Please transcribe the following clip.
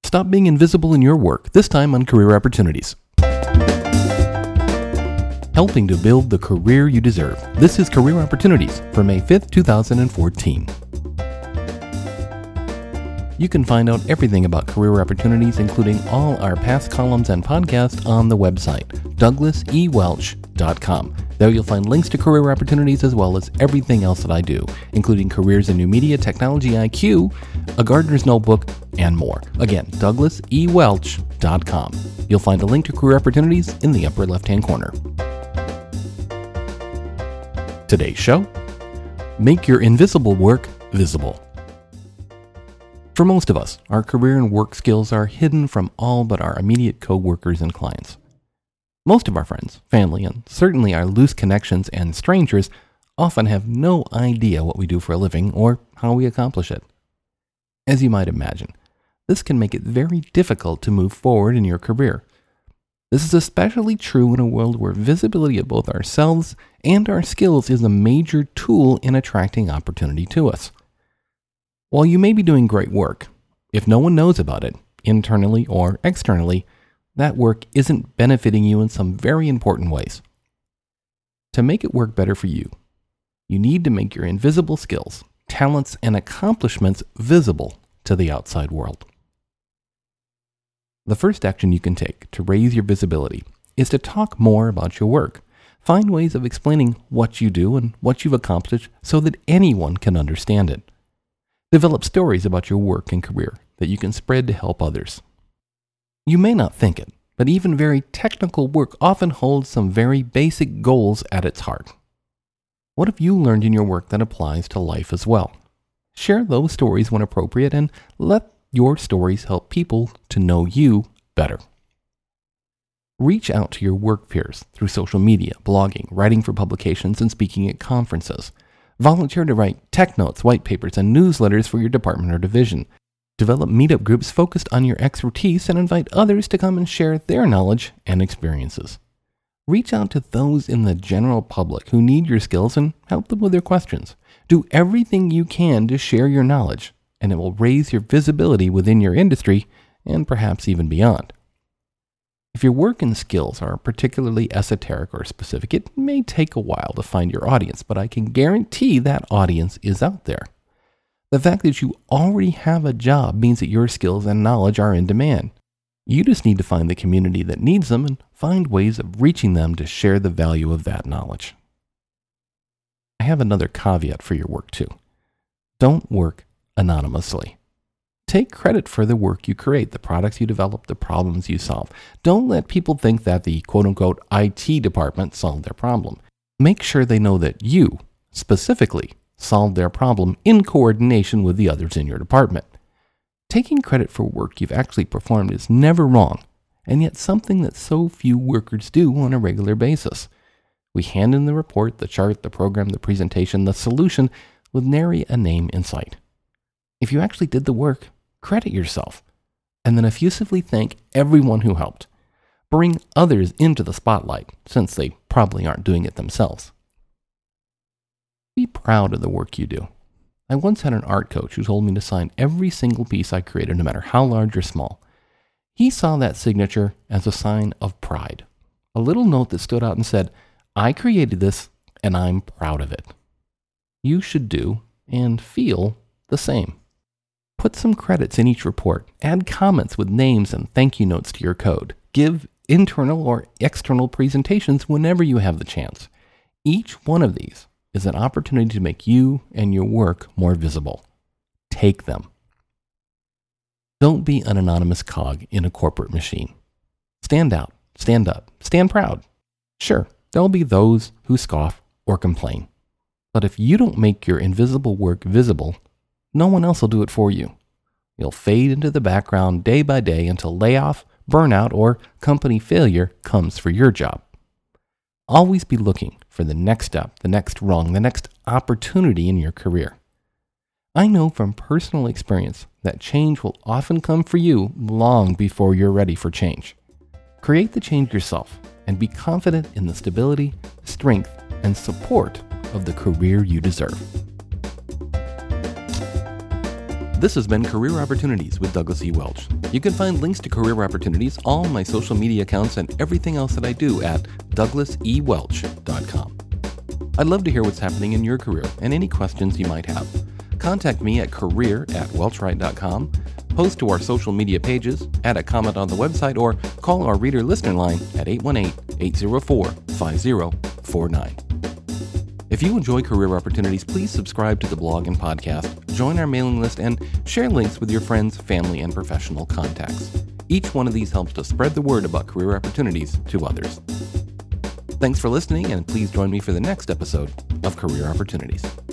Stop being invisible in your work, this time on Career Opportunities. Helping to build the career you deserve. This is Career Opportunities for May 5th, 2014. You can find out everything about career opportunities, including all our past columns and podcasts, on the website, douglasewelch.com. There you'll find links to career opportunities as well as everything else that I do, including careers in new media, technology IQ, a gardener's notebook, and more. Again, douglasewelch.com. You'll find a link to career opportunities in the upper left-hand corner. Today's show, make your invisible work visible. For most of us, our career and work skills are hidden from all but our immediate co-workers and clients. Most of our friends, family, and certainly our loose connections and strangers often have no idea what we do for a living or how we accomplish it. As you might imagine, this can make it very difficult to move forward in your career. This is especially true in a world where visibility of both ourselves and our skills is a major tool in attracting opportunity to us. While you may be doing great work, if no one knows about it, internally or externally, that work isn't benefiting you in some very important ways. To make it work better for you, you need to make your invisible skills, talents, and accomplishments visible to the outside world. The first action you can take to raise your visibility is to talk more about your work. Find ways of explaining what you do and what you've accomplished so that anyone can understand it. Develop stories about your work and career that you can spread to help others. You may not think it, but even very technical work often holds some very basic goals at its heart. What have you learned in your work that applies to life as well? Share those stories when appropriate and let your stories help people to know you better. Reach out to your work peers through social media, blogging, writing for publications, and speaking at conferences. Volunteer to write tech notes, white papers, and newsletters for your department or division. Develop meetup groups focused on your expertise and invite others to come and share their knowledge and experiences. Reach out to those in the general public who need your skills and help them with their questions. Do everything you can to share your knowledge, and it will raise your visibility within your industry and perhaps even beyond. If your work and skills are particularly esoteric or specific, it may take a while to find your audience, but I can guarantee that audience is out there. The fact that you already have a job means that your skills and knowledge are in demand. You just need to find the community that needs them and find ways of reaching them to share the value of that knowledge. I have another caveat for your work too. Don't work anonymously. Take credit for the work you create, the products you develop, the problems you solve. Don't let people think that the quote-unquote IT department solved their problem. Make sure they know that you, specifically, solved their problem in coordination with the others in your department. Taking credit for work you've actually performed is never wrong, and yet something that so few workers do on a regular basis. We hand in the report, the chart, the program, the presentation, the solution, with nary a name in sight. If you actually did the work, credit yourself, and then effusively thank everyone who helped. Bring others into the spotlight, since they probably aren't doing it themselves. Be proud of the work you do. I once had an art coach who told me to sign every single piece I created, no matter how large or small. He saw that signature as a sign of pride, a little note that stood out and said, "I created this, and I'm proud of it." You should do and feel the same. Put some credits in each report. Add comments with names and thank you notes to your code. Give internal or external presentations whenever you have the chance. Each one of these is an opportunity to make you and your work more visible. Take them. Don't be an anonymous cog in a corporate machine. Stand out, stand up, stand proud. Sure, there'll be those who scoff or complain. But if you don't make your invisible work visible, no one else will do it for you. You'll fade into the background day by day until layoff, burnout, or company failure comes for your job. Always be looking for the next step, the next rung, the next opportunity in your career. I know from personal experience that change will often come for you long before you're ready for change. Create the change yourself and be confident in the stability, strength, and support of the career you deserve. This has been Career Opportunities with Douglas E. Welch. You can find links to Career Opportunities, all my social media accounts, and everything else that I do at douglasewelch.com. I'd love to hear what's happening in your career and any questions you might have. Contact me at career@welchwright.com, post to our social media pages, add a comment on the website, or call our reader listener line at 818-804-5049. If you enjoy Career Opportunities, please subscribe to the blog and podcast, join our mailing list, and share links with your friends, family, and professional contacts. Each one of these helps to spread the word about career opportunities to others. Thanks for listening, and please join me for the next episode of Career Opportunities.